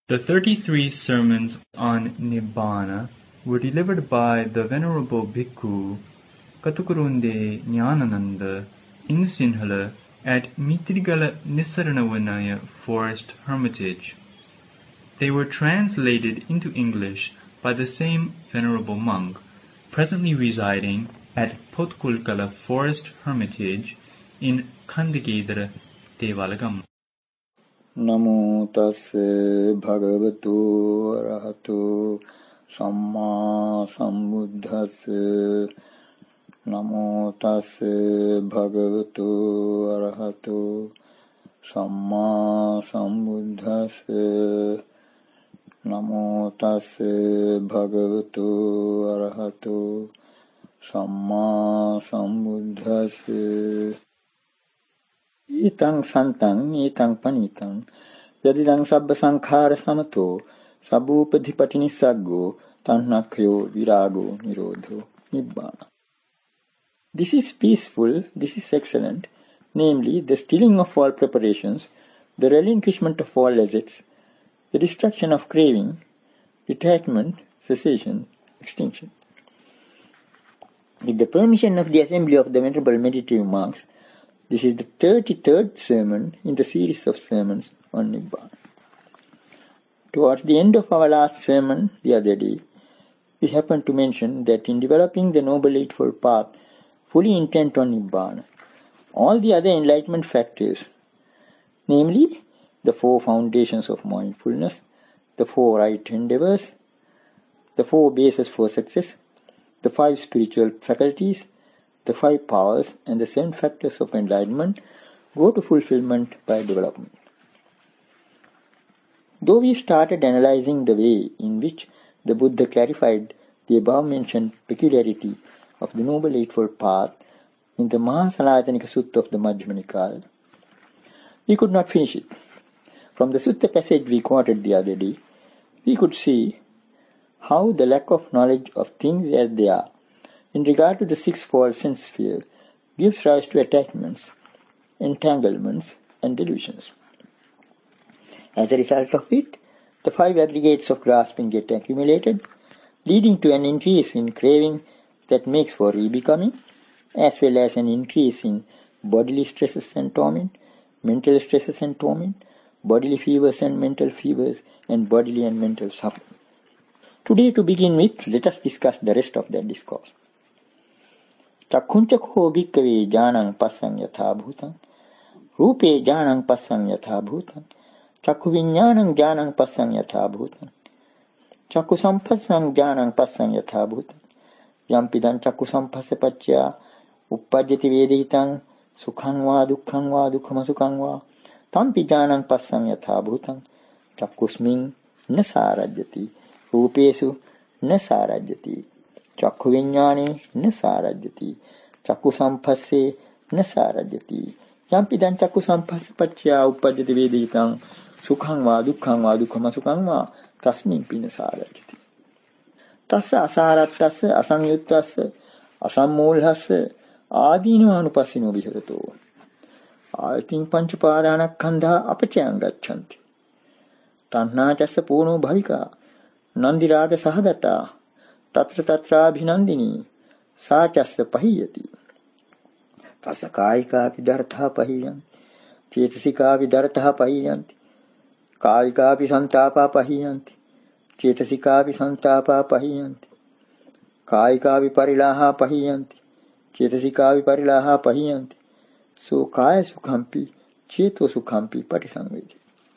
The 33 sermons on Nibbana were delivered by the Venerable Bhikkhu Katukurunde Nyanananda in Sinhala at Mitrigala Nisaranavanaya Forest Hermitage. They were translated into English by the same Venerable monk, presently residing at Potkulkala Forest Hermitage in Kandagedara, Devalagam. Namo tassa bhagavato arahato samma sambuddhassa. Namo tassa bhagavato arahato samma sambuddhassa. Namo tassa bhagavato arahato samma sambuddhassa. Itang santang, itang panitang, yadidang sabba sankhara samato, sabbupadhipati nissaggo, tanhakyo virago nirodho nibbana. This is peaceful, this is excellent, namely the stilling of all preparations, the relinquishment of all assets, the destruction of craving, detachment, cessation, extinction. With the permission of the assembly of the Venerable Meditative Monks, this is the 33rd sermon in the series of sermons on Nibbana. Towards the end of our last sermon the other day, we happened to mention that in developing the Noble Eightfold Path fully intent on Nibbana, all the other enlightenment factors, namely the 4 foundations of mindfulness, the 4 right endeavors, the 4 bases for success, the 5 spiritual faculties, the 5 powers and the 7 factors of enlightenment go to fulfillment by development. Though we started analyzing the way in which the Buddha clarified the above-mentioned peculiarity of the Noble Eightfold Path in the Mahasalayanika Sutta of the Majjhima Nikaya, we could not finish it. From the Sutta passage we quoted the other day, we could see how the lack of knowledge of things as they are in regard to the 6-fold sense sphere gives rise to attachments, entanglements and delusions. As a result of it, the 5 aggregates of grasping get accumulated, leading to an increase in craving that makes for rebecoming, as well as an increase in bodily stresses and torment, mental stresses and torment, bodily fevers and mental fevers, and bodily and mental suffering. Today, to begin with, let us discuss the rest of that discourse. Chakkunchakho bhikkave jnanam passang yatha bhutam, rupe jnanam passang yatha bhutam, chakku viññānam jnanam passang yatha bhutam, chakku sampassang jnanam passang yatha bhutam, yampidam chakku sampassa paccaya uppajjati vedehitam sukham va dukkham sukham va tampi jnanam passang yatha bhutam, chakkusmin na sārajyati, rupesu na sārajyati, chakku viññāne na sārajyati, chakku sampasse na sārajyati, yampidam chakku sampassa paccaya uppajjati vedehitam sukham va dukkham sukham va tasmimpi na sārajyati. Tassa asārattassa asamyuttassa asammūlhassa ādīnavanupassino viharato. Altim panchupādānakkhandhā apacayam gaccanti. Tanhā chassa pūno bhavika nandiraga sahagata tatra tatrābhinandini sācassa pahiyati. Tassa kāyikāpi dhartha pahiyanti, cetasika dhartha pahiyanti, kāyikāpi santāpā pahiyanti, cetasika santāpā pahiyanti, kāyikāpi parilāhā pahiyanti, cetasika parilāhā pahiyanti, so kāya sukhampi, ceto sukhampi patisangveti.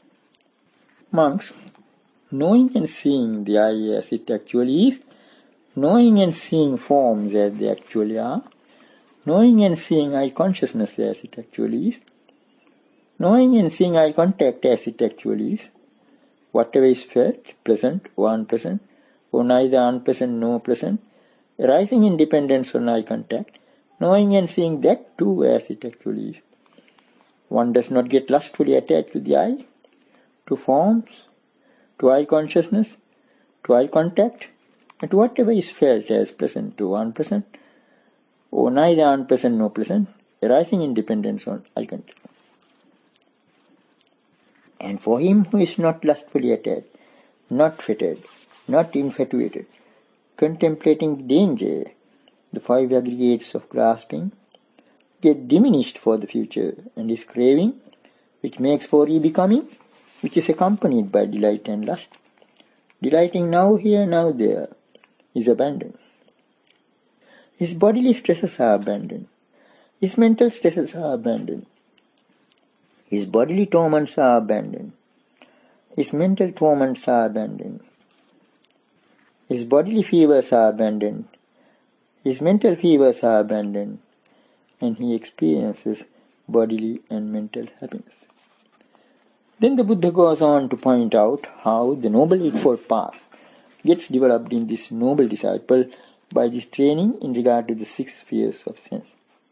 Monks, knowing and seeing the I as it actually is, knowing and seeing forms as they actually are, knowing and seeing eye consciousness as it actually is, knowing and seeing eye contact as it actually is, whatever is felt, pleasant or unpleasant, or neither unpleasant nor pleasant, arising in dependence on eye contact, knowing and seeing that too as it actually is. One does not get lustfully attached to the eye, to forms, to eye consciousness, to eye contact, and to whatever is felt as pleasant or unpleasant, or neither unpleasant nor pleasant, arising in dependence on eye contact. And for him who is not lustfully attached, not fettered, not infatuated, contemplating danger, the 5 aggregates of grasping get diminished for the future, and this craving, which makes for re-becoming, which is accompanied by delight and lust, delighting now here, now there, is abandoned. His bodily stresses are abandoned. His mental stresses are abandoned. His bodily torments are abandoned. His mental torments are abandoned. His bodily fevers are abandoned. His mental fevers are abandoned. And he experiences bodily and mental happiness. Then the Buddha goes on to point out how the Noble Eightfold Path gets developed in this noble disciple by this training in regard to the 6 spheres of sense.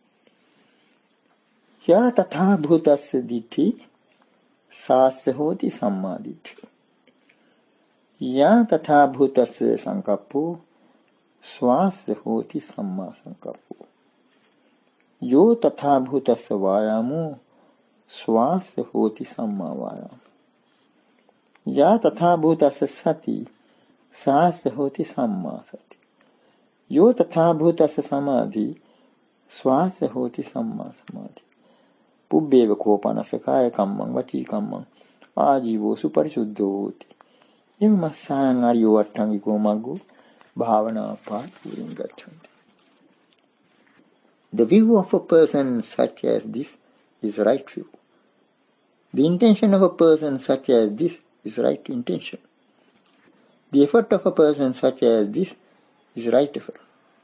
Ya tatha bhutasya ditti sasya hoti sammaditthi. Ya tatha bhutasya sankappo swasya hoti samma sankappo. Yo tatha bhutasya vayamo swasya hoti samma vayamo. Ya tatha bhutasya sati sasya hoti samma sati. Yo tatha bhutasya samadhi swasya hoti samma samadhi. Pubbeva kopanasakaya kammang vati kammang ආජීවෝ සුපරිසුද්ධෝ hoti. එමස්සායන් ආර්යෝ අට්ඨංගිකෝ මග්ගෝ භාවනා පාඨයෙන් ගච්ඡanti. The view of a person such as this is right view. The intention of a person such as this is right intention. The effort of a person such as this is right effort.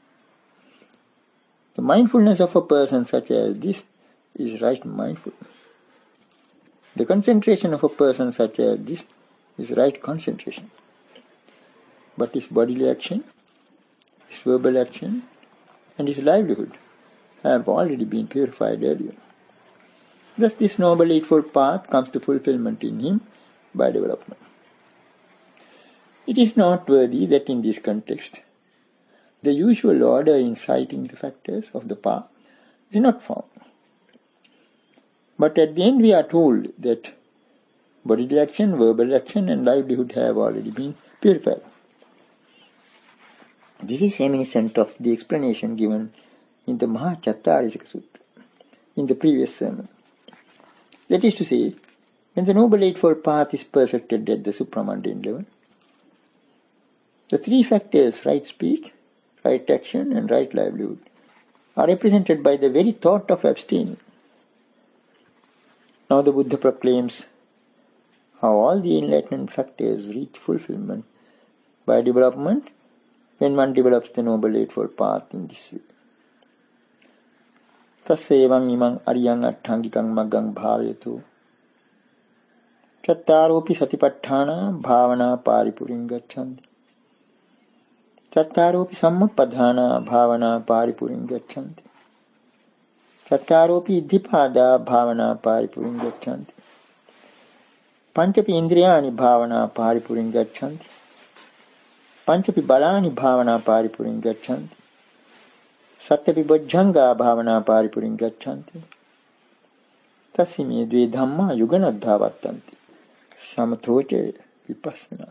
The mindfulness of a person such as this is right mindfulness. The concentration of a person such as this is right concentration. But his bodily action, his verbal action, and his livelihood have already been purified earlier. Thus this Noble Eightfold Path comes to fulfillment in him by development. It is noteworthy that in this context, the usual order in citing the factors of the path is not found. But at the end we are told that bodily action, verbal action and livelihood have already been purified. This is reminiscent of the explanation given in the Mahachattarishika Sutta in the previous sermon. That is to say, when the Noble Eightfold Path is perfected at the supramundane level, the 3 factors, right speech, right action and right livelihood, are represented by the very thought of abstaining. Now the Buddha proclaims how all the enlightenment factors reach fulfillment by development when one develops the Noble Eightfold Path in this way. Tasevang imang ariyang atthangikang maggang bhavetu chattaropi satipatthana bhavana paripuring gachanti. Chattaropi sammapadhana bhavana paripuring gachanti. Chattaropi iddhipada bhavana paripuring gachanti. Panchapi indriyani bhavana paripuring gachanti. Panchapi balani bhavana paripuring gachanti. Satyapi bojjhanga bhavana paripuring gachanti. Tasime dve dhamma yuganadha vattanti. Samathoche vipassanati.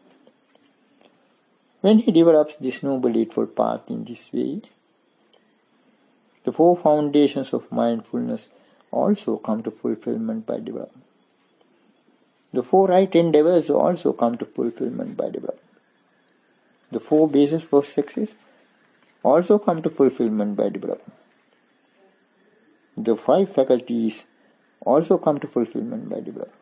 When he develops this Noble Eightfold Path in this way, the 4 foundations of mindfulness also come to fulfillment by development. The 4 right endeavors also come to fulfillment by development. The 4 bases for success also come to fulfillment by development. The 5 faculties also come to fulfillment by development.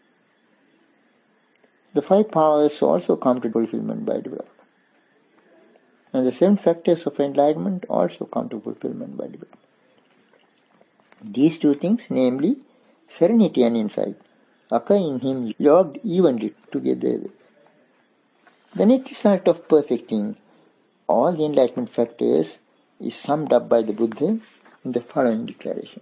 The 5 powers also come to fulfillment by development. And the 7 factors of enlightenment also come to fulfillment by development. These 2 things, namely serenity and insight, occur in him yoked evenly together. The net result of perfecting all the enlightenment factors is summed up by the Buddha in the following declaration.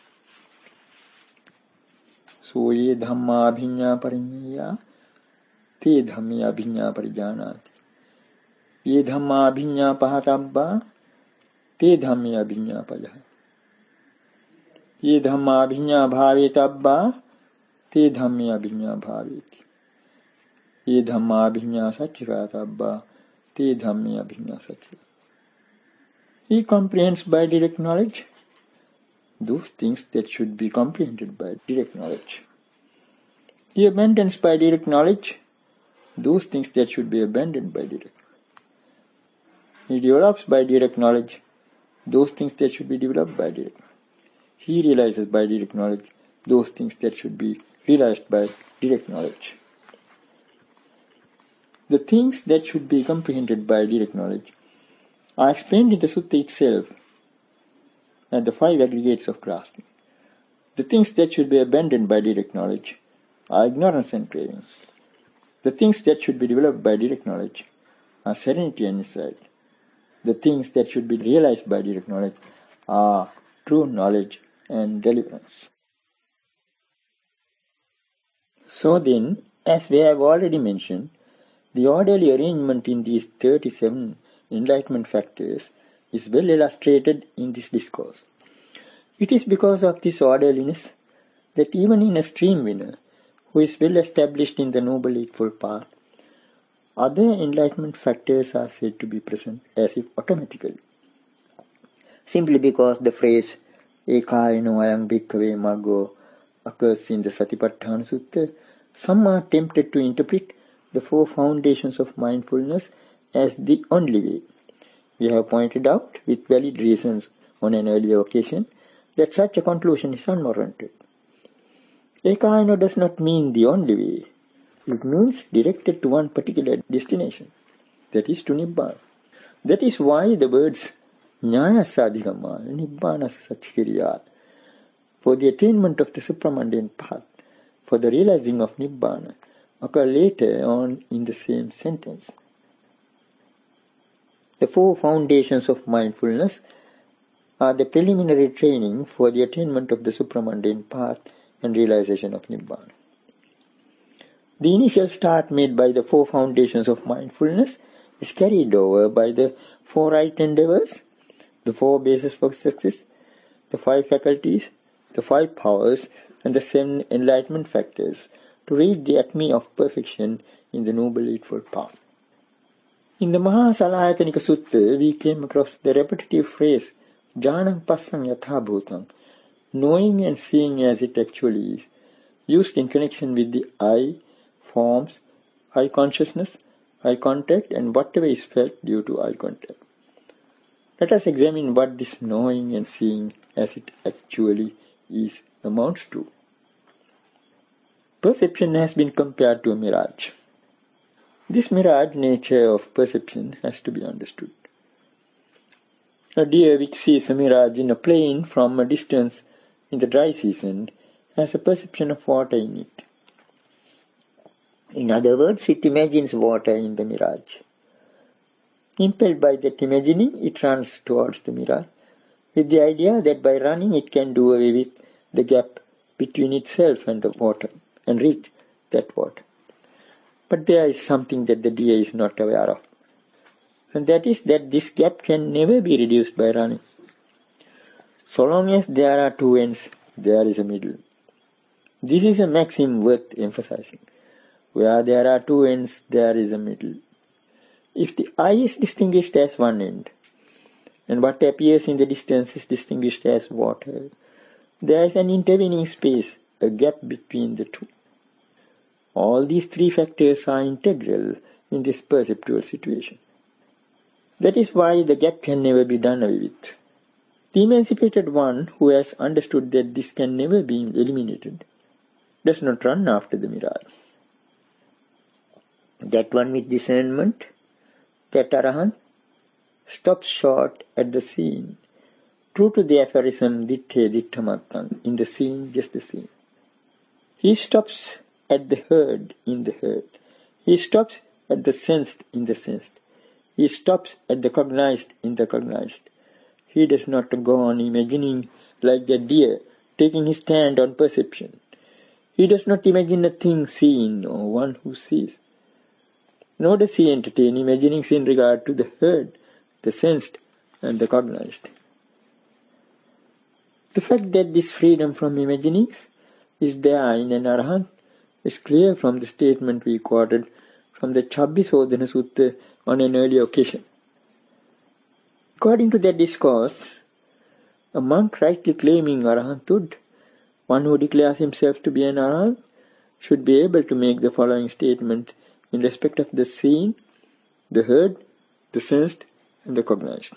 Soye dhamma abhinya parinyaya te dhammi abhinya parijanati. Ye dhamma abhinya pahatabba te dhammi abhinya pajah. Ye dhamma abhinya bhavetabba te dhammi abhinya bhaveti. Te dhamma abhinyasachiratabba, te dhamme abhinyasachira. He comprehends by direct knowledge those things that should be comprehended by direct knowledge. He abandons by direct knowledge those things that should be abandoned by direct knowledge. He develops by direct knowledge those things that should be developed by direct knowledge. He realizes by direct knowledge those things that should be realized by direct knowledge. The things that should be comprehended by direct knowledge are explained in the sutta itself as the 5 aggregates of grasping. The things that should be abandoned by direct knowledge are ignorance and cravings. The things that should be developed by direct knowledge are serenity and insight. The things that should be realized by direct knowledge are true knowledge and deliverance. So then, as we have already mentioned, the orderly arrangement in these 37 enlightenment factors is well illustrated in this discourse. It is because of this orderliness that even in a stream winner who is well established in the Noble Eightfold Path, other enlightenment factors are said to be present as if automatically. Simply because the phrase Ekayano ayam bhikkhave maggo occurs in the Satipatthana Sutta, some are tempted to interpret the 4 foundations of mindfulness as the only way. We have pointed out, with valid reasons on an earlier occasion, that such a conclusion is unwarranted. Ekayano does not mean the only way. It means directed to one particular destination, that is to Nibbana. That is why the words Nyaya Sadhigama, Nibbana Satchiriyat, for the attainment of the supramundane path, for the realizing of Nibbana, occur later on in the same sentence. The 4 foundations of mindfulness are the preliminary training for the attainment of the supramundane path and realization of Nibbana. The initial start made by the 4 foundations of mindfulness is carried over by the 4 right endeavors, the 4 bases for success, the 5 faculties, the 5 powers, and the 7 enlightenment factors to reach the acme of perfection in the Noble Eightfold Path. In the Mahasalāyatanika Sutta, we came across the repetitive phrase Jnanam Passam Yatha Bhutang, knowing and seeing as it actually is, used in connection with the eye, forms, eye consciousness, eye contact, and whatever is felt due to eye contact. Let us examine what this knowing and seeing as it actually is amounts to. Perception has been compared to a mirage. This mirage nature of perception has to be understood. A deer which sees a mirage in a plain from a distance in the dry season has a perception of water in it. In other words, it imagines water in the mirage. Impelled by that imagining, it runs towards the mirage, with the idea that by running it can do away with the gap between itself and the water, and reach that water. But there is something that the deer is not aware of, and that is that this gap can never be reduced by running. So long as there are 2 ends, there is a middle. This is a maxim worth emphasizing. Where there are 2 ends, there is a middle. If the eye is distinguished as one end, and what appears in the distance is distinguished as water, there is an intervening space, a gap between the 2. All these 3 factors are integral in this perceptual situation. That is why the gap can never be done away with. The emancipated one who has understood that this can never be eliminated does not run after the mirage. That one with discernment, that Arahant, stops short at the scene, true to the aphorism Ditthe Ditthamattam, in the scene, just the scene. He stops at the heard in the heard. He stops at the sensed in the sensed. He stops at the cognized in the cognized. He does not go on imagining like the deer, taking his stand on perception. He does not imagine a thing seen or one who sees. Nor does he entertain imaginings in regard to the heard, the sensed, and the cognized. The fact that this freedom from imaginings is there in an Arahant is clear from the statement we quoted from the Chabbisodhana Sutta on an earlier occasion. According to that discourse, a monk rightly claiming arahanthood, one who declares himself to be an arahant, should be able to make the following statement in respect of the seen, the heard, the sensed, and the cognized.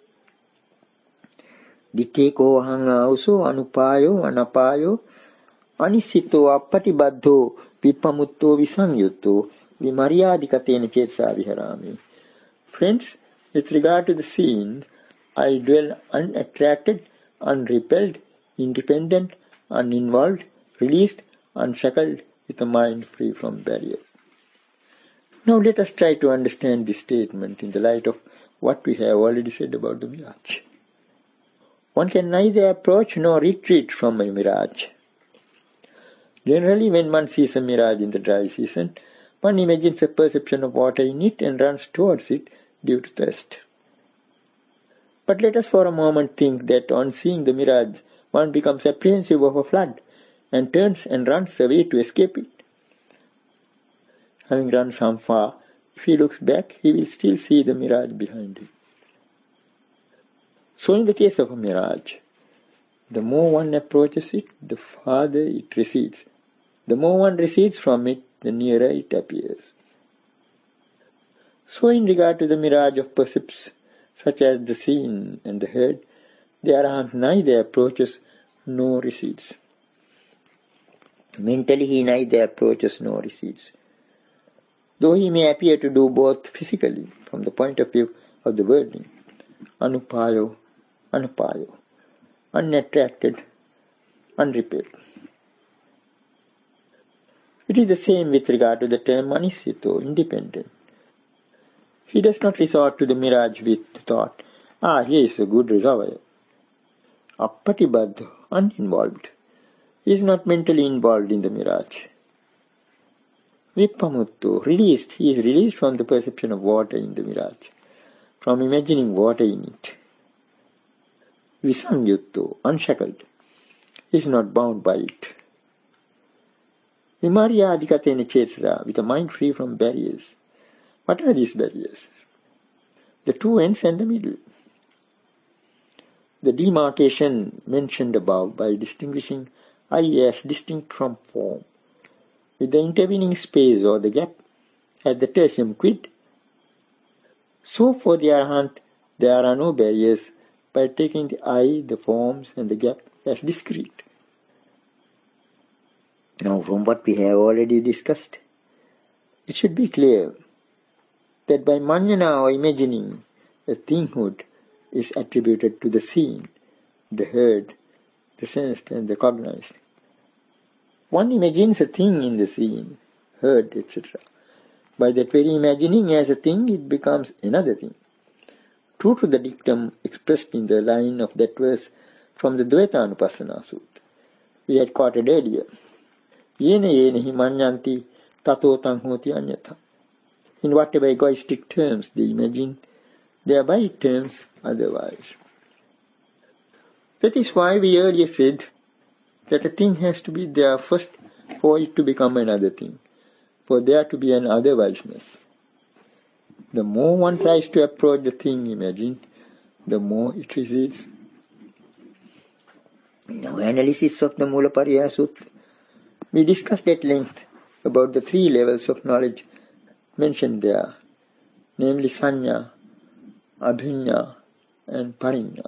Ditteko ahang auso anupayo anapayo anisito appatibaddo vipamutto visamyutto vimaryadikatena chetsa viharami. Friends, with regard to the seen, I dwell unattracted, unrepelled, independent, uninvolved, released, unshackled, with a mind free from barriers. Now let us try to understand this statement in the light of what we have already said about the mirage. One can neither approach nor retreat from a mirage. Generally, when one sees a mirage in the dry season, one imagines a perception of water in it and runs towards it due to thirst. But let us for a moment think that on seeing the mirage, one becomes apprehensive of a flood and turns and runs away to escape it. Having run some far, if he looks back, he will still see the mirage behind him. So in the case of a mirage, the more one approaches it, the farther it recedes. The more one recedes from it, the nearer it appears. So in regard to the mirage of percepts, such as the seen and the heard, the arahant neither approaches nor recedes. Mentally he neither approaches nor recedes. Though he may appear to do both physically, from the point of view of the wording, anupayo, anapayo, unattracted, unrepelled. It is the same with regard to the term anisito, independent. He does not resort to the mirage with the thought, here is a good reservoir. Appatibadda, uninvolved. He is not mentally involved in the mirage. Vipamutto, released. He is released from the perception of water in the mirage, from imagining water in it. Visamyutto, unshackled. He is not bound by it. Vimaryadikatena chetsa, with a mind free from barriers. What are these barriers? The two ends and the middle. The demarcation mentioned above by distinguishing I as distinct from form, with the intervening space or the gap at the tertium quid. So for the arahant, there are no barriers by taking the I, the forms, and the gap as discrete. Now, from what we have already discussed, it should be clear that by manjana or imagining, a thinghood is attributed to the seen, the heard, the sensed, and the cognized. One imagines a thing in the seen, heard, etc. By that very imagining as a thing, it becomes another thing. True to the dictum expressed in the line of that verse from the Dvaitanupassana Sutta we had quoted earlier. Yena yena hi manyanti tato tang hoti anyatha. In whatever egoistic terms they imagine, thereby it turns otherwise. That is why we earlier said that a thing has to be there first for it to become another thing, for there to be an otherwiseness. The more one tries to approach the thing imagined, the more it recedes. In our analysis of the Mulapariyaya Sutta, we discussed at length about the three levels of knowledge mentioned there, namely Sanya, Abhinya, and Parinya.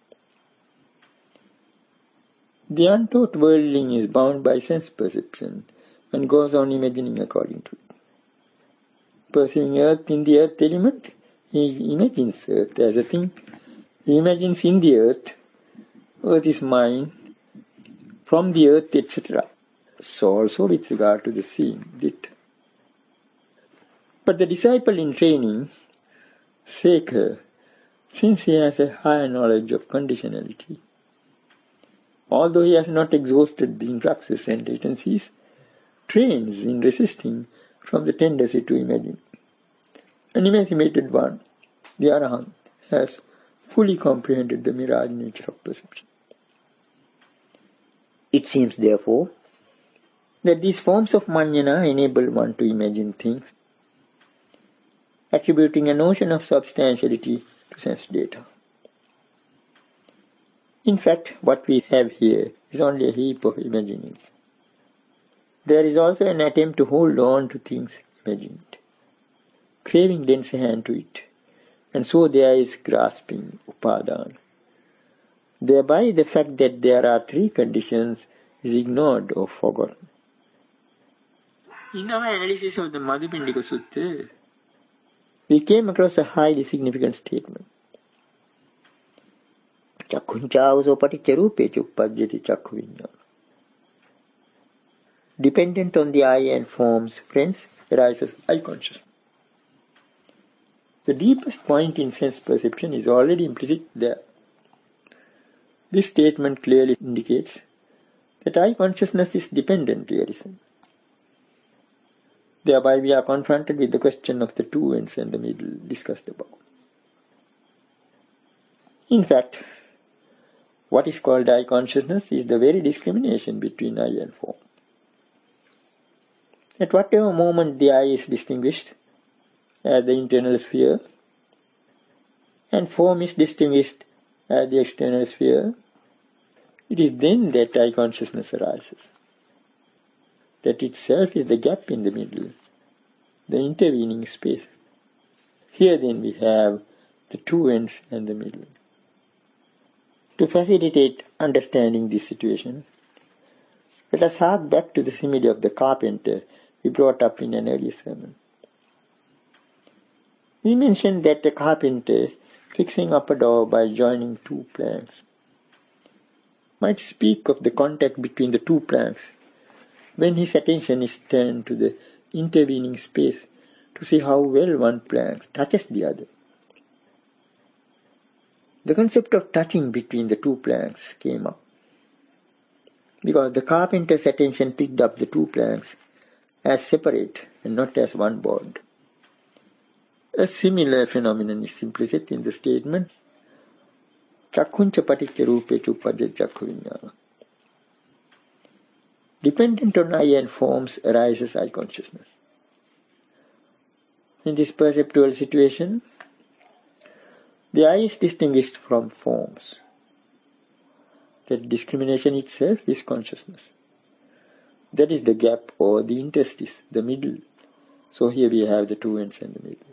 The untaught worldling is bound by sense perception and goes on imagining according to it. Perceiving earth in the earth element, he imagines earth as a thing. He imagines in the earth is mine, from the earth, etc. So also with regard to the seeing, it. But the disciple in training, Sekhar, since he has a higher knowledge of conditionality, although he has not exhausted the influxes and latencies, trains in resisting from the tendency to imagine. An emancipated one, the Arahant, has fully comprehended the mirage nature of perception. It seems, therefore, that these forms of manjana enable one to imagine things attributing a notion of substantiality to sense data. In fact, what we have here is only a heap of imaginings. There is also an attempt to hold on to things imagined. Craving lends a hand to it, and so there is grasping, upadana. Thereby the fact that there are three conditions is ignored or forgotten. In our analysis of the Madhupindika Sutta, we came across a highly significant statement. Chakkunchāvaso paticca rūpeca uppajjati chakku viññāna. Dependent on the eye and forms, friends, arises eye consciousness. The deepest point in sense perception is already implicit there. This statement clearly indicates that eye consciousness is dependent realism. Thereby we are confronted with the question of the two ends and the middle discussed above. In fact, what is called eye consciousness is the very discrimination between eye and form. At whatever moment the eye is distinguished as the internal sphere and form is distinguished as the external sphere, it is then that eye consciousness arises. That itself is the gap in the middle, the intervening space. Here then we have the two ends and the middle. To facilitate understanding this situation, let us hark back to the simile of the carpenter we brought up in an earlier sermon. We mentioned that the carpenter, fixing up a door by joining two planks, might speak of the contact between the two planks when his attention is turned to the intervening space to see how well one plank touches the other. The concept of touching between the two planks came up because the carpenter's attention picked up the two planks as separate and not as one board. A similar phenomenon is implicit in the statement Chakkuncha paticca rūpeca uppajjati chakku viññāna. Dependent on eye and forms arises eye consciousness. In this perceptual situation, the eye is distinguished from forms. That discrimination itself is consciousness. That is the gap or the interstice, the middle. So here we have the two ends and the middle.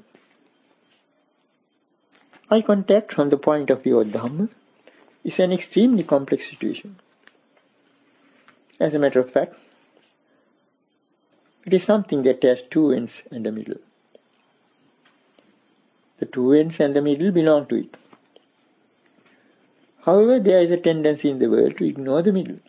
Eye contact from the point of view of Dhamma is an extremely complex situation. As a matter of fact, it is something that has two ends and a middle. The two ends and the middle belong to it. However, there is a tendency in the world to ignore the middle.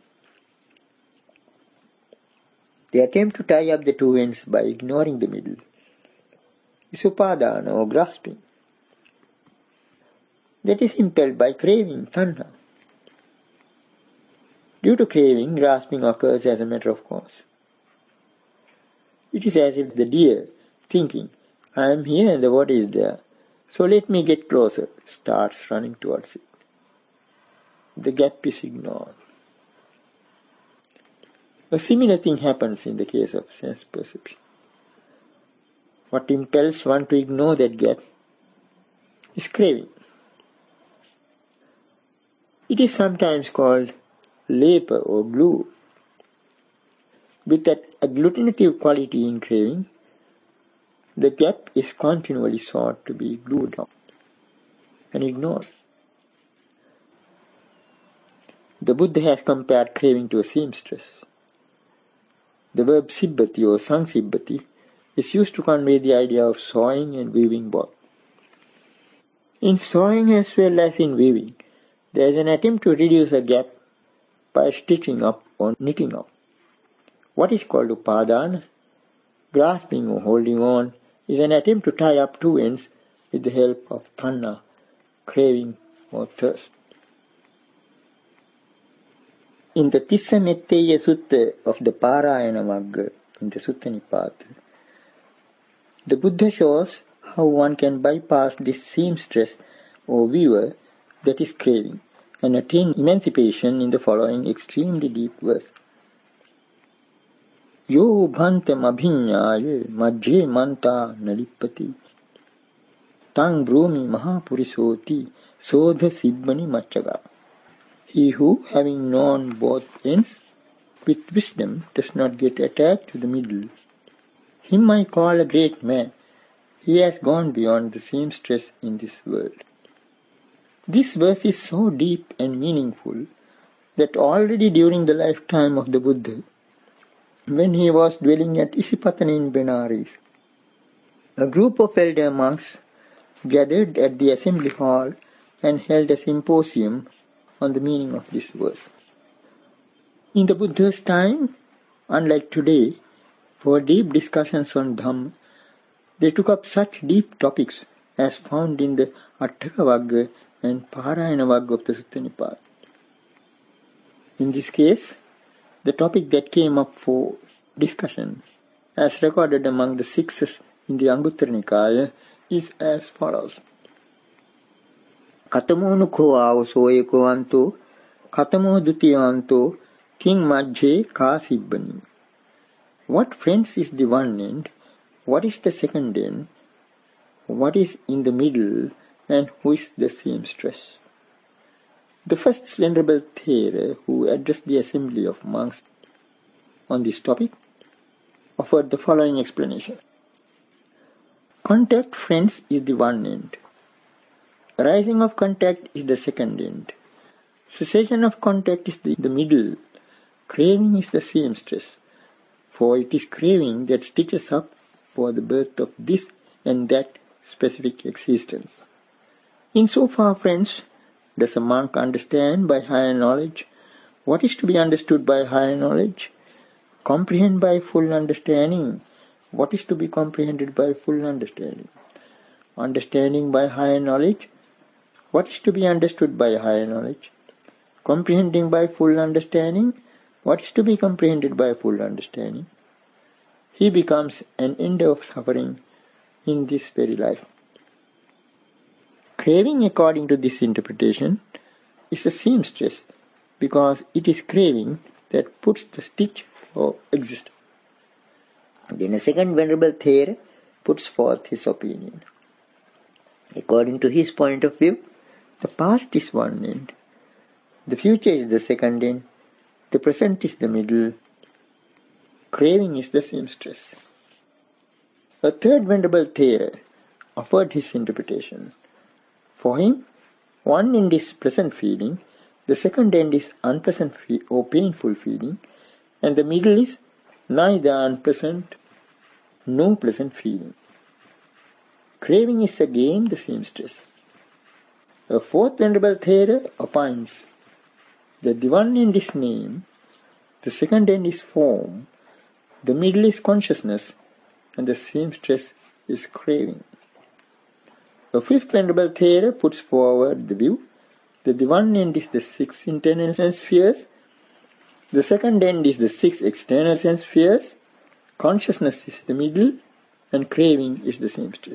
The attempt to tie up the two ends by ignoring the middle is upadana or grasping. That is impelled by craving, tanha. Due to craving, grasping occurs as a matter of course. It is as if the deer, thinking, I am here and the water is there, so let me get closer, starts running towards it. The gap is ignored. A similar thing happens in the case of sense perception. What impels one to ignore that gap is craving. It is sometimes called lepa or glue. With that agglutinative quality in craving, the gap is continually sought to be glued up and ignored. The Buddha has compared craving to a seamstress. The verb sibbati or sansibbati is used to convey the idea of sewing and weaving both. In sewing as well as in weaving, there is an attempt to reduce a gap by stitching up or knitting up. What is called upadana, grasping or holding on, is an attempt to tie up two ends with the help of tanha, craving or thirst. In the Tissa Metteya Sutta of the Parayana Magga, in the Sutta Nipata, the Buddha shows how one can bypass this seamstress or weaver that is craving and attain emancipation in the following extremely deep verse. Yo bhantam abhiññāya madhye manta nalippati. Tang brumi mahapurisoti sodha sibbani machaga. He who, having known both ends, with wisdom does not get attached to the middle, him I call a great man. He has gone beyond the seamstress in this world. This verse is so deep and meaningful that already during the lifetime of the Buddha, when he was dwelling at Isipatana in Benares, a group of elder monks gathered at the assembly hall and held a symposium on the meaning of this verse. In the Buddha's time, unlike today, for deep discussions on Dhamma, they took up such deep topics as found in the Atthaka Vagga and Parayana Vagga of the Sutta Nipaya. In this case, the topic that came up for discussion, as recorded among the sixes in the Anguttara Nikaya, is as follows. Katamo nukho avaso eko anto, katamo dutiyanto, king majje ka sibbani. What friends is the one end, what is the second end, what is in the middle, and who is the seamstress? The first Venerable Thera, who addressed the assembly of monks on this topic, offered the following explanation. Contact friends is the one end. Arising of contact is the second end. Cessation of contact is the middle. Craving is the seamstress, for it is craving that stitches up for the birth of this and that specific existence. In so far, friends, does a monk understand by higher knowledge what is to be understood by higher knowledge? Comprehend by full understanding what is to be comprehended by full understanding? Understanding by higher knowledge what is to be understood by higher knowledge? Comprehending by full understanding what is to be comprehended by full understanding? He becomes an ender of suffering in this very life. Craving, according to this interpretation, is a seamstress because it is craving that puts the stitch for existence. Then a second Venerable Thera puts forth his opinion. According to his point of view, the past is one end, the future is the second end, the present is the middle, craving is the seamstress. A third Venerable Thera offered his interpretation. For him, one end is pleasant feeling, the second end is unpleasant or painful feeling, and the middle is neither unpleasant nor pleasant feeling. Craving is again the seamstress. A fourth Venerable Thera opines that the one end is name, the second end is form, the middle is consciousness, and the seamstress is craving. The fifth Venerable Thera puts forward the view that the one end is the six internal sense spheres, the second end is the six external sense spheres, consciousness is the middle, and craving is the seamstress.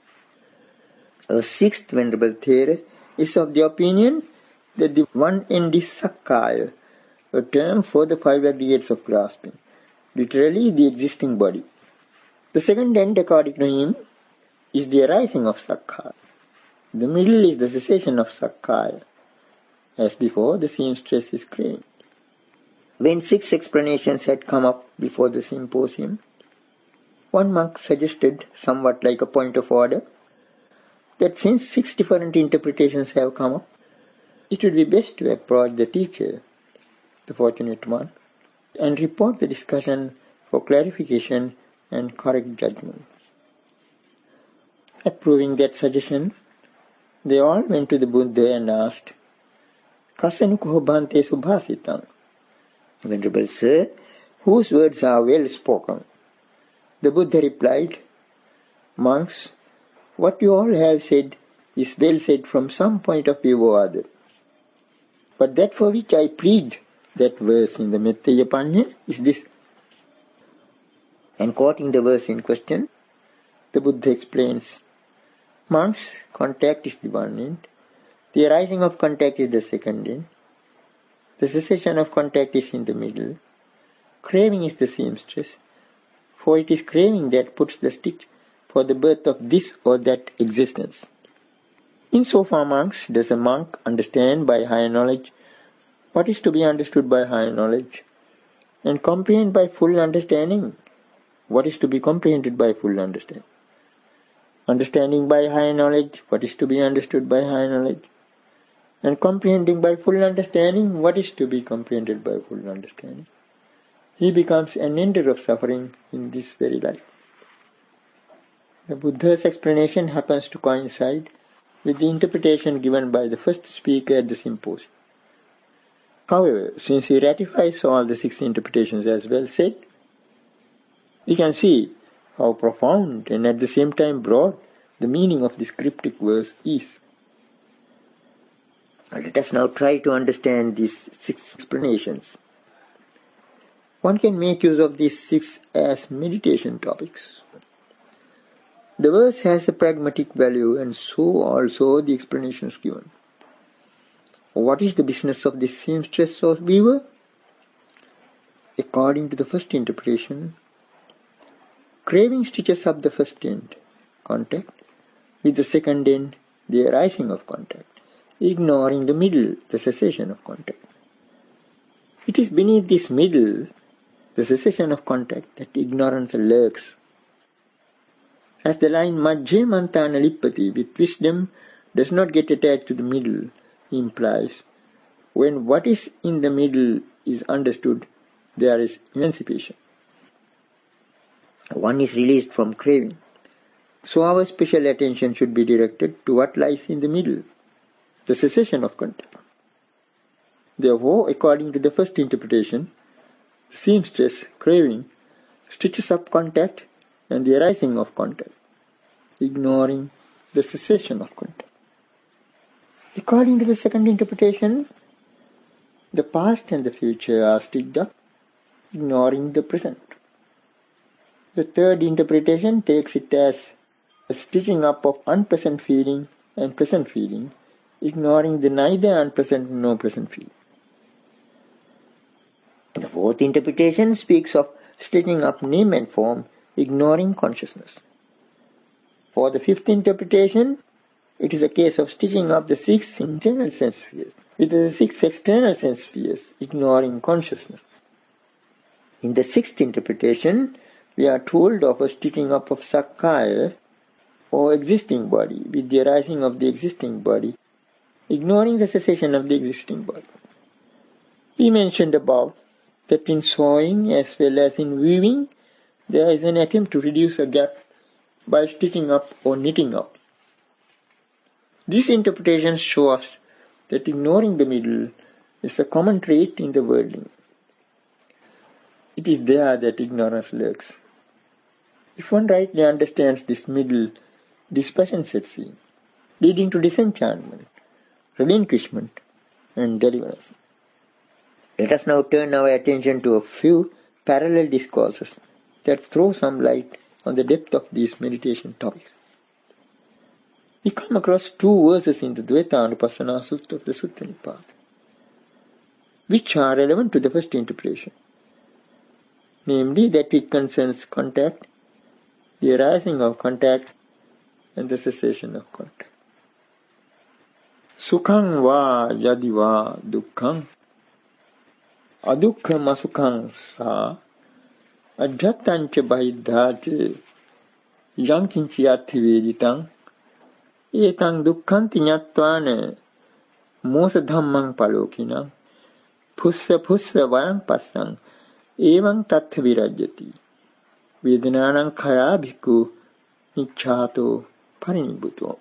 A sixth Venerable Thera is of the opinion that the one end is Sakkaya, a term for the five aggregates of grasping, literally the existing body. The second end, according to him, is the arising of Sakkaya. The middle is the cessation of Sakkaya. As before, the seamstress is craving. When 6 explanations had come up before the symposium, one monk suggested, somewhat like a point of order, that since 6 different interpretations have come up, it would be best to approach the teacher, the fortunate one, and report the discussion for clarification and correct judgment. Approving that suggestion, they all went to the Buddha and asked, Kasanuko bhante subhasitam? Venerable Sir, whose words are well spoken? The Buddha replied, Monks, what you all have said is well said from some point of view or other. But that for which I plead that verse in the Mettaya Panya is this. And quoting the verse in question, the Buddha explains, Monks, contact is the one end, the arising of contact is the second end, the cessation of contact is in the middle, craving is the seamstress, for it is craving that puts the stitch for the birth of this or that existence. In so far, monks, does a monk understand by higher knowledge what is to be understood by higher knowledge, and comprehend by full understanding what is to be comprehended by full understanding. Understanding by higher knowledge what is to be understood by higher knowledge, and comprehending by full understanding what is to be comprehended by full understanding. He becomes an ender of suffering in this very life. The Buddha's explanation happens to coincide with the interpretation given by the first speaker at the symposium. However, since he ratifies all the 6 interpretations as well said, we can see how profound and at the same time broad the meaning of this cryptic verse is. Let us now try to understand these 6 explanations. One can make use of these 6 as meditation topics. The verse has a pragmatic value, and so also the explanations given. What is the business of this seamstress or weaver? According to the first interpretation, craving stitches up the first end, contact, with the second end, the arising of contact, ignoring the middle, the cessation of contact. It is beneath this middle, the cessation of contact, that ignorance lurks. As the line Majjhe Mantana Lippati, with wisdom, does not get attached to the middle, implies, when what is in the middle is understood, there is emancipation. One is released from craving. So our special attention should be directed to what lies in the middle, the cessation of contact. Therefore, according to the first interpretation, seamstress, craving, stitches up contact and the arising of contact, ignoring the cessation of contact. According to the second interpretation, the past and the future are stitched up, ignoring the present. The third interpretation takes it as a stitching up of unpleasant feeling and present feeling, ignoring the neither unpleasant nor present feeling. The fourth interpretation speaks of stitching up name and form, ignoring consciousness. For the fifth interpretation, it is a case of stitching up the 6 internal sense spheres with the 6 external sense spheres, ignoring consciousness. In the sixth interpretation, we are told of a stitching up of Sakkaya, or existing body, with the arising of the existing body, ignoring the cessation of the existing body. We mentioned above that in sewing as well as in weaving, there is an attempt to reduce a gap by stitching up or knitting up. These interpretations show us that ignoring the middle is a common trait in the worldling. It is there that ignorance lurks. If one rightly understands this middle, dispassion sets in, leading to disenchantment, relinquishment, and deliverance. Let us now turn our attention to a few parallel discourses that throw some light on the depth of these meditation topics. We come across 2 verses in the Dvaitanupassana Sutta of the Sutta Nipada, which are relevant to the first interpretation, namely that it concerns contact, the arising of contact, and the cessation of contact. Sukhang va yadi va dukkhang adukkha masukhang sa adhyatancha bahiddhache yankinchi yathi veditang etang dukkhanti nyatvana mosa dhammang palokinang pussa vayang passang evang tattha virajyati vedananang khaya bhikkhu nichchato parinibhuto.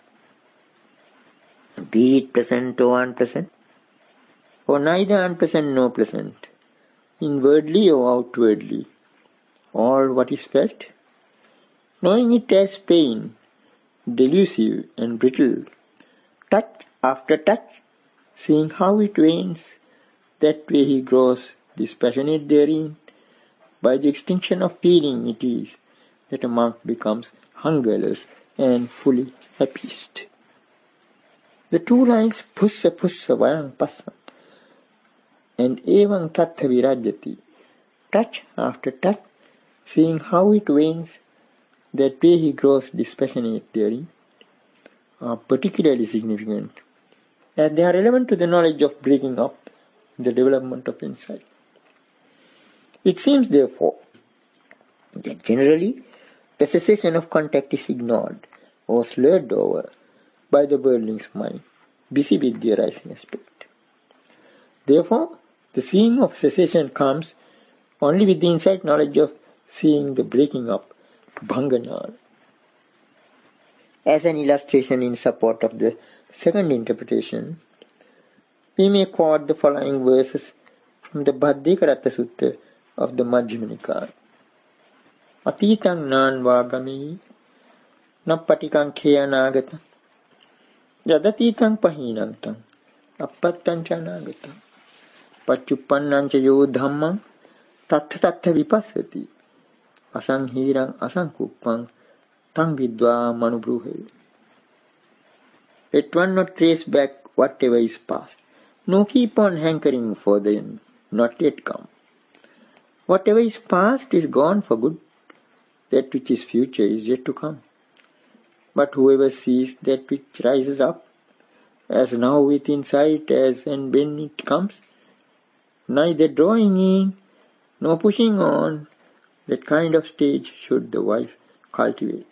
Be it present or unpresent, or neither unpleasant nor pleasant, inwardly or outwardly, all what is felt, knowing it as pain, delusive and brittle, touch after touch, seeing how it wanes, that way he grows dispassionate therein. By the extinction of feeling it is that a monk becomes hungerless and fully appeased. The 2 lines pussa vayang passang and evang tattha virajyati, touch after touch, seeing how it wanes, that way he grows dispassionate theory are particularly significant, as they are relevant to the knowledge of breaking up the development of insight. It seems, therefore, that generally the cessation of contact is ignored or slurred over by the worldling's mind, busy with the arising aspect. Therefore, the seeing of cessation comes only with the insight knowledge of seeing the breaking up, bhanganal. As an illustration in support of the second interpretation, we may quote the following verses from the Bhaddekaratta Sutta of the Majjhima Nikaya. Atitang nanva gami nappatikang kheyanagata yadatitang pahinantang appattancha nagata paccupannancha yo dhammang tattha tattha vipassati asanghirang asankuppang tang vidva manubruhe. Let one not trace back whatever is past, nor keep on hankering for the not yet come. Whatever is past is gone for good, that which is future is yet to come. But whoever sees that which rises up, as now with insight as and when it comes, neither drawing in nor pushing on, that kind of stage should the wise cultivate.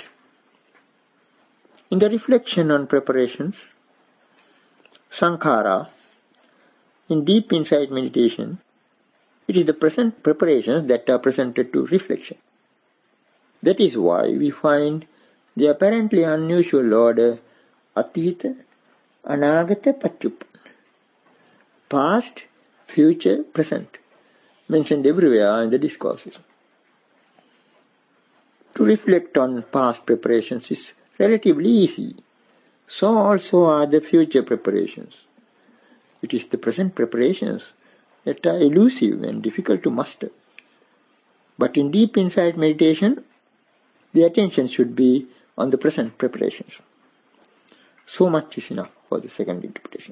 In the reflection on preparations, sankhara, in deep insight meditation, it is the present preparations that are presented to reflection. That is why we find the apparently unusual order Atita, Anagata, Paccuppanna, past, future, present, mentioned everywhere in the discourses. To reflect on past preparations is relatively easy. So also are the future preparations. It is the present preparations that are elusive and difficult to master. But in deep insight meditation, the attention should be on the present preparations. So much is enough for the second interpretation.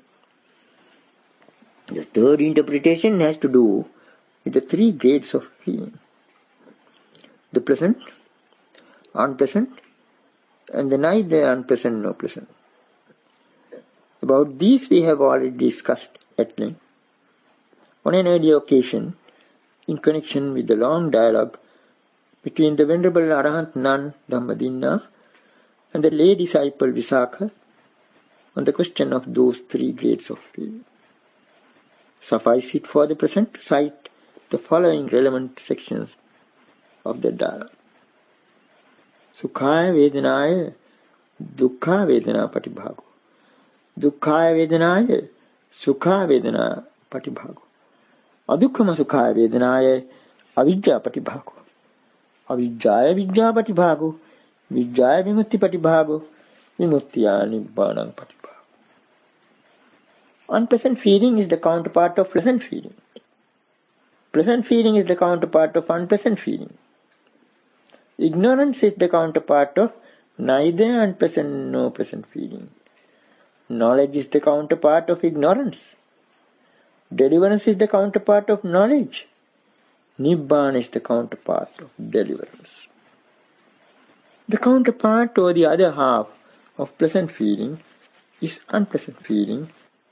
The third interpretation has to do with the three grades of feeling: the pleasant, unpleasant, and the neither unpleasant nor pleasant. About these we have already discussed at length on an earlier occasion in connection with the long dialogue between the Venerable Arahant Nun Dhammadinna and the lay disciple Visakha on the question of those three grades of feeling. Suffice it for the present to cite the following relevant sections of the dialogue. Sukhaya Vedanaya Dukkha Vedana Patibhago. Dukkaya Vedanaya Sukha Vedana Patibhago. Adukkama Sukhaya Vedanaya Avijja Patibhago. Avijjaya Vijja Patibhago. Vijjaya Vimutti Patibhago. Vimuttya Nibbana Patibhago. Unpleasant feeling is the counterpart of pleasant feeling. Pleasant feeling is the counterpart of unpleasant feeling. Ignorance is the counterpart of neither unpleasant nor pleasant feeling. Knowledge is the counterpart of ignorance. Deliverance is the counterpart of knowledge. Nibbana is the counterpart of deliverance. The counterpart or the other half of pleasant feeling is unpleasant feeling.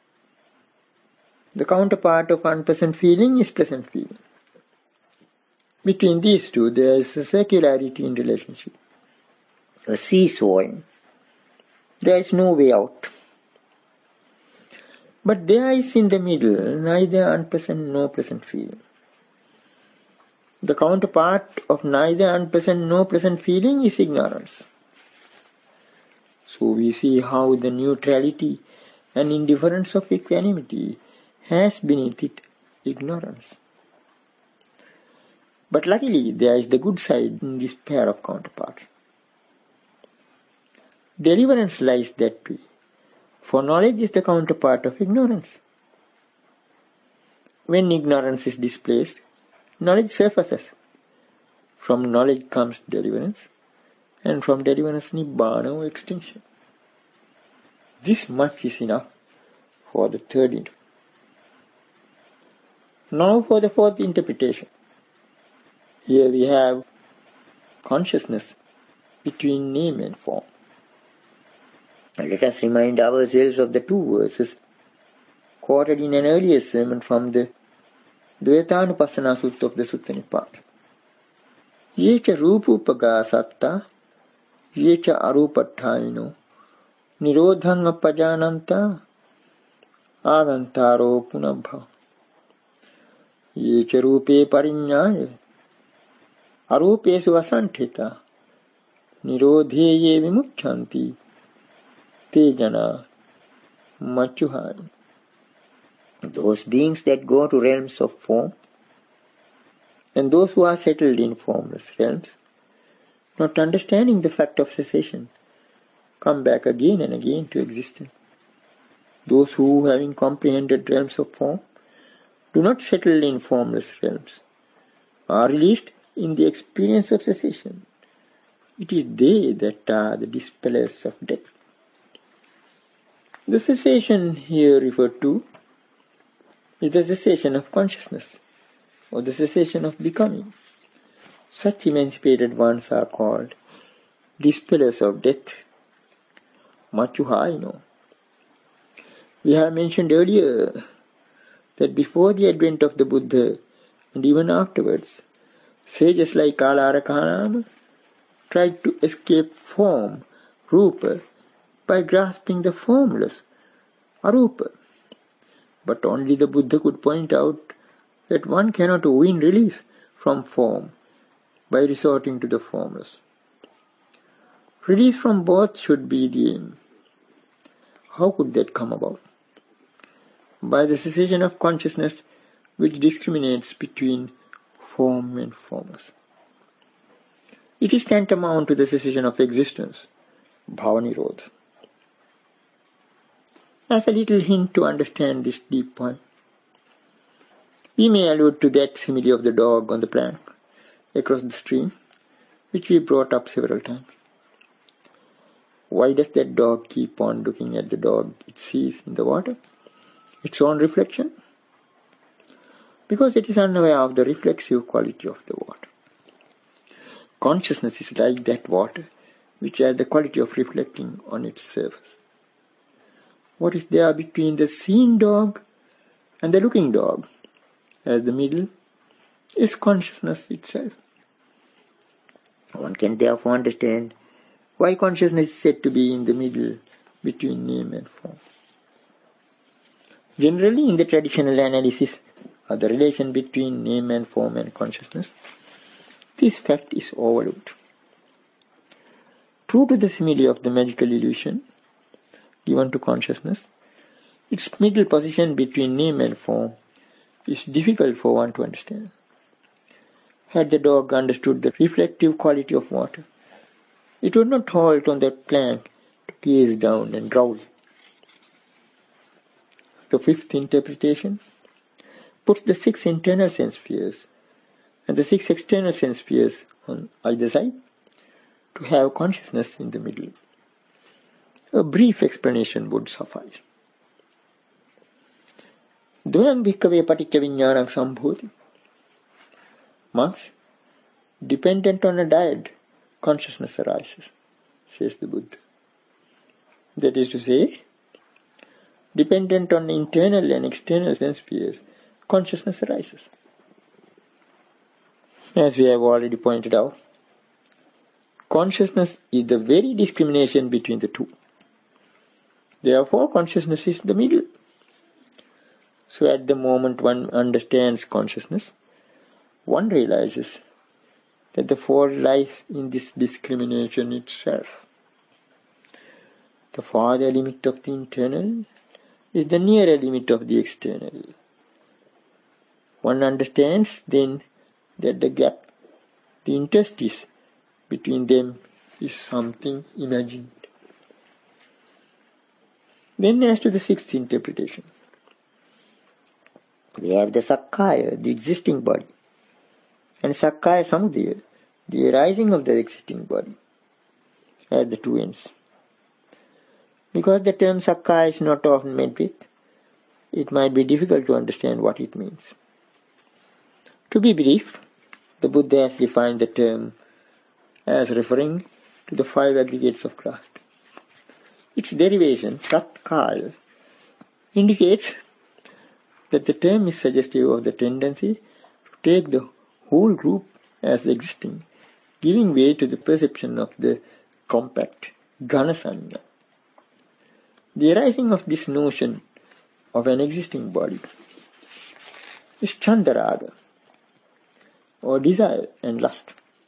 The counterpart of unpleasant feeling is pleasant feeling. Between these two there is a circularity in relationship, a seesawing. There is no way out. But there is in the middle neither unpleasant nor pleasant feeling. The counterpart of neither unpleasant nor pleasant feeling is ignorance. So we see how the neutrality and indifference of equanimity has beneath it ignorance. But luckily there is the good side in this pair of counterparts. Deliverance lies that way, for knowledge is the counterpart of ignorance. When ignorance is displaced, knowledge surfaces. From knowledge comes deliverance, and from deliverance Nibbana or extinction. This much is enough for the third interpretation. Now for the fourth interpretation. Here we have consciousness between name and form. And let us remind ourselves of the two verses quoted in an earlier sermon from the Dvaitanupassana Sutta of the Sutta Nipata. Yecha rupupaga satta, yecha arupatthaino, nirodhang appajananta, agantaro punabha. Yecha rupe parinyaya, arupesu asantita, nirodheye vimuchanti, te jana machuhai. Those beings that go to realms of form, and those who are settled in formless realms, not understanding the fact of cessation, come back again and again to existence. Those who, having comprehended realms of form, do not settle in formless realms, are released in the experience of cessation. It is they that are the dispellers of death. The cessation here referred to is the cessation of consciousness, or the cessation of becoming. Such emancipated ones are called dispellers of death, machuhaino. We have mentioned earlier that before the advent of the Buddha, and even afterwards, sages like Alarakahanama tried to escape form, rupa, by grasping the formless, arupa. But only the Buddha could point out that one cannot win release from form by resorting to the formless. Release from both should be the aim. How could that come about? By the cessation of consciousness which discriminates between form and formless. It is tantamount to the cessation of existence, bhavanirodha. As a little hint to understand this deep point, we may allude to that simile of the dog on the plank across the stream, which we brought up several times. Why does that dog keep on looking at the dog it sees in the water, its own reflection? Because it is unaware of the reflexive quality of the water. Consciousness is like that water, which has the quality of reflecting on its surface. What is there between the seeing dog and the looking dog, as the middle, is consciousness itself. One can therefore understand why consciousness is said to be in the middle between name and form. Generally, in the traditional analysis of the relation between name and form and consciousness, this fact is overlooked. True to the simile of the magical illusion given to consciousness, its middle position between name and form is difficult for one to understand. Had the dog understood the reflective quality of water, it would not halt on that plank to gaze down and growl. The fifth interpretation puts the 6 internal sense spheres and the 6 external sense spheres on either side to have consciousness in the middle. A brief explanation would suffice. Dvayam bhikkhave paticca viññānaṁ sambhoti. Monks, dependent on a dyad, consciousness arises, says the Buddha. That is to say, dependent on internal and external sense spheres, consciousness arises. As we have already pointed out, consciousness is the very discrimination between the two. Therefore, consciousness is the middle. So at the moment one understands consciousness, one realizes that the fault lies in this discrimination itself. The farther limit of the internal is the nearer limit of the external. One understands then that the gap, the interstice between them is something imagined. Then as to the 6th interpretation, we have the Sakkaya, the existing body, and Sakkaya Samudaya, the arising of the existing body, as the two ends. Because the term Sakkaya is not often met with, it might be difficult to understand what it means. To be brief, the Buddha has defined the term as referring to the 5 aggregates of grasping. Its derivation, tatkal, indicates that the term is suggestive of the tendency to take the whole group as existing, giving way to the perception of the compact ganasanya. The arising of this notion of an existing body is chandaraga, or desire and lust.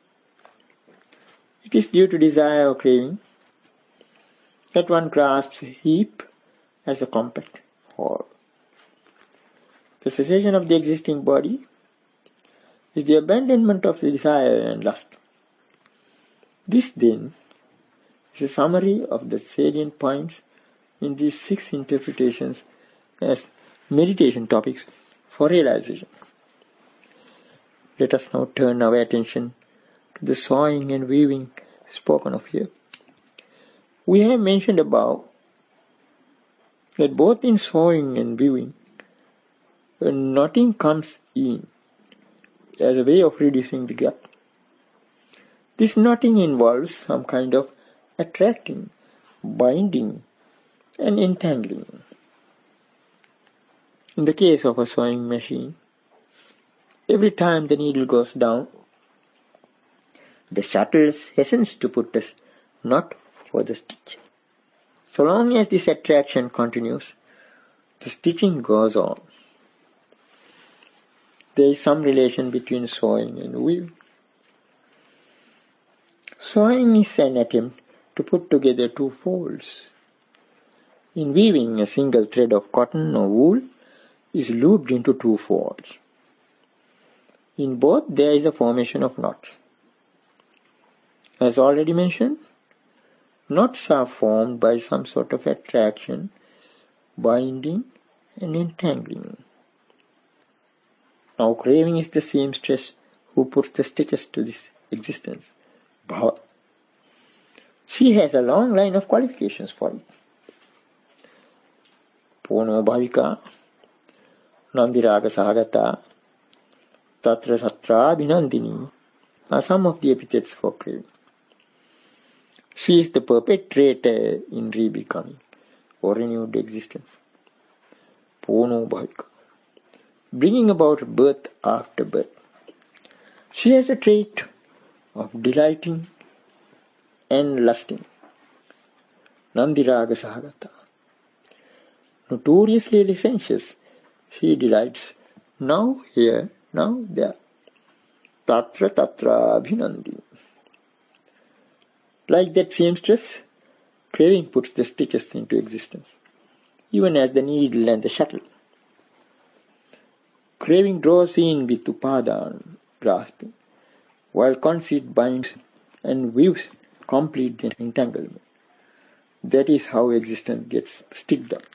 It is due to desire or craving that one grasps a heap as a compact whole. The cessation of the existing body is the abandonment of the desire and lust. This, then, is a summary of the salient points in these 6 interpretations as meditation topics for realization. Let us now turn our attention to the sawing and weaving spoken of here. We have mentioned above that both in sawing and weaving, a knotting comes in as a way of reducing the gap. This knotting involves some kind of attracting, binding, and entangling. In the case of a sewing machine, every time the needle goes down, the shuttle hastens to put a knot for the stitch. So long as this attraction continues, the stitching goes on. There is some relation between sewing and weaving. Sewing is an attempt to put together 2 folds. In weaving, a single thread of cotton or wool is looped into 2 folds. In both, there is a formation of knots. As already mentioned, knots are formed by some sort of attraction, binding, and entangling. Now, craving is the seamstress who puts the stitches to this existence, bhava. She has a long line of qualifications for it. Pono bhavika, nandiraga sahagata, tatra satra abhinandini are some of the epithets for craving. She is the perpetrator in rebecoming or renewed existence. Pono bhavika, bringing about birth after birth. She has a trait of delighting and lusting. Nandiraga sahagata. Notoriously licentious, she delights now here, now there. Tatra tatra abhinandini. Like that seamstress, craving puts the stitches into existence, even as the needle and the shuttle. Craving draws in with upadan, grasping, while conceit binds and weaves complete the entanglement. That is how existence gets sticked up.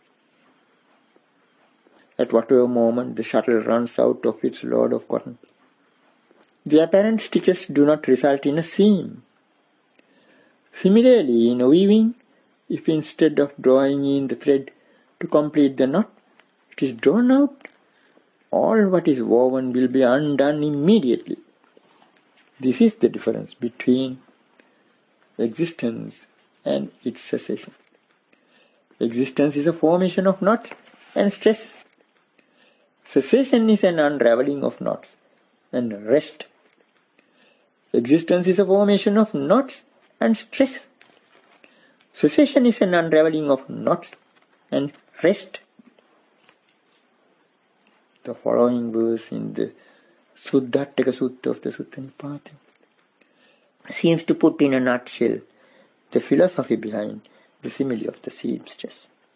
At whatever moment the shuttle runs out of its load of cotton, the apparent stitches do not result in a seam. Similarly, in weaving, if instead of drawing in the thread to complete the knot, it is drawn out, all what is woven will be undone immediately. This is the difference between existence and its cessation. Existence is a formation of knots and stress. Cessation is an unraveling of knots and rest. Existence is a formation of knots and stress. Cessation is an unraveling of knots and rest. The following verse in the Suddhattaka Sutta of the Sutta Nipata seems to put in a nutshell the philosophy behind the simile of the seamstress.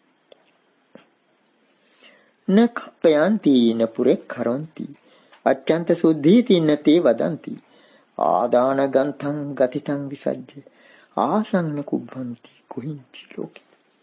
Na kapayanti na purek karanti, achanta suddhiti na te vadanti, adana gantang gatitang visajya, asang na kubhanti kuhinchi loki.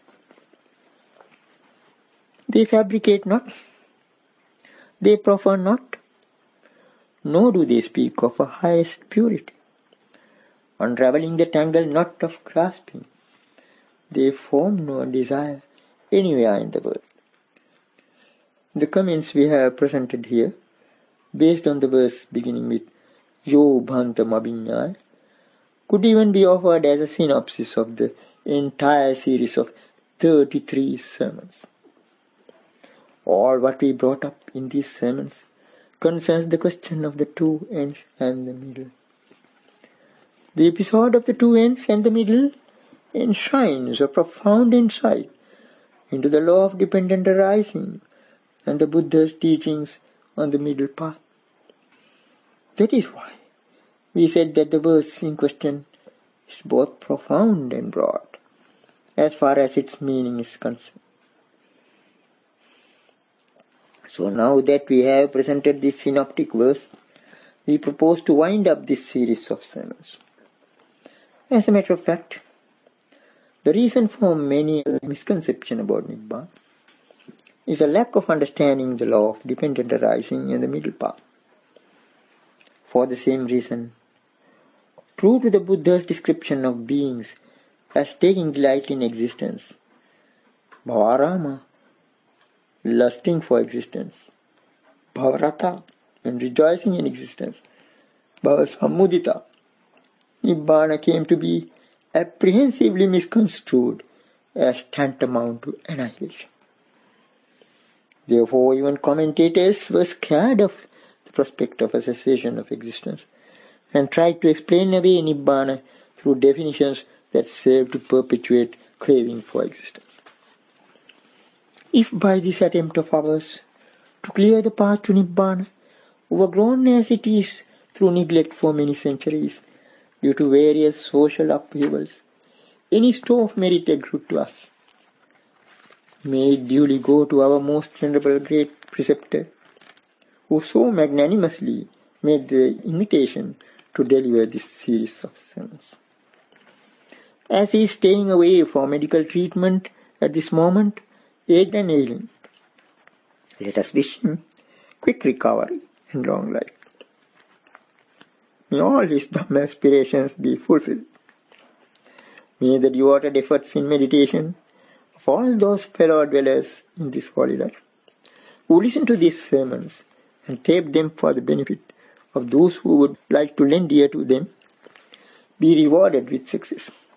They fabricate not, they proffer not, nor do they speak of a highest purity. Unraveling the tangled knot of grasping, they form no desire anywhere in the world. The comments we have presented here, based on the verse beginning with Yo Bhantam Abhinyaya, could even be offered as a synopsis of the entire series of 33 sermons. All what we brought up in these sermons concerns the question of the two ends and the middle. The episode of the two ends and the middle enshrines a profound insight into the law of dependent arising and the Buddha's teachings on the middle path. That is why we said that the verse in question is both profound and broad, as far as its meaning is concerned. So now that we have presented this synoptic verse, we propose to wind up this series of sermons. As a matter of fact, the reason for many misconception about Nibbana is a lack of understanding the law of dependent arising in the middle path. For the same reason, true to the Buddha's description of beings as taking delight in existence, bhavarama, lusting for existence, bhavarata, and rejoicing in existence, bhavasamudita, Nibbana came to be apprehensively misconstrued as tantamount to annihilation. Therefore, even commentators were scared of the prospect of a cessation of existence and tried to explain away Nibbana through definitions that serve to perpetuate craving for existence. If by this attempt of ours to clear the path to Nibbana, overgrown as it is through neglect for many centuries, due to various social upheavals, any store of merit accrued to us, may it duly go to our most venerable great preceptor, who so magnanimously made the invitation to deliver this series of sermons. As he is staying away from medical treatment at this moment, aged and ailing, let us wish him quick recovery and long life. May all his Dhamma aspirations be fulfilled. May the devoted efforts in meditation of all those fellow dwellers in this holy life who listen to these sermons and tape them for the benefit of those who would like to lend ear to them be rewarded with success.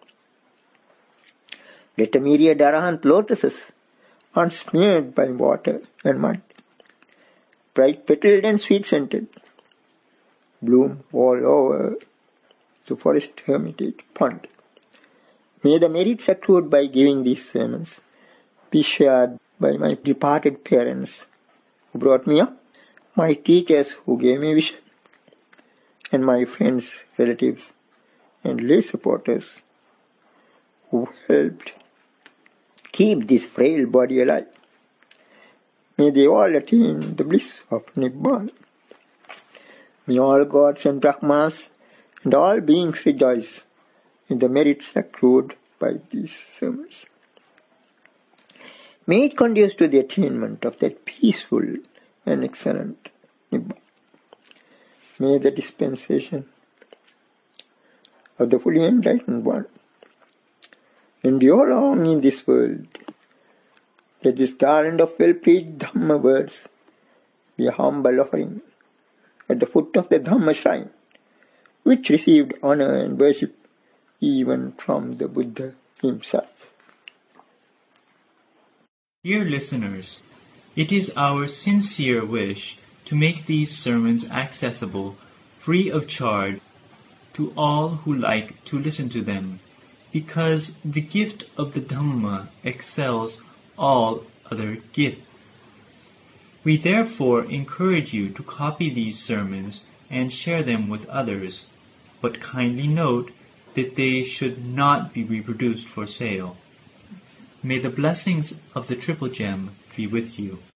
Let a myriad arahant lotuses, unsmeared by water and mud, bright petaled and sweet-scented, bloom all over the forest hermitage pond. May the merits accrued by giving these sermons be shared by my departed parents who brought me up, my teachers who gave me vision, and my friends, relatives, and lay supporters who helped keep this frail body alive. May they all attain the bliss of Nibbana. May all gods and Brahmas and all beings rejoice in the merits accrued by these sermons. May it conduce to the attainment of that peaceful and excellent Nibbana. May the dispensation of the fully enlightened one endure long in this world. Let this garland of well-preached Dhamma words be a humble offering at the foot of the Dhamma shrine, which received honor and worship even from the Buddha himself. Dear listeners, it is our sincere wish to make these sermons accessible free of charge to all who like to listen to them, because the gift of the Dhamma excels all other gifts. We therefore encourage you to copy these sermons and share them with others, but kindly note that they should not be reproduced for sale. May the blessings of the Triple Gem be with you.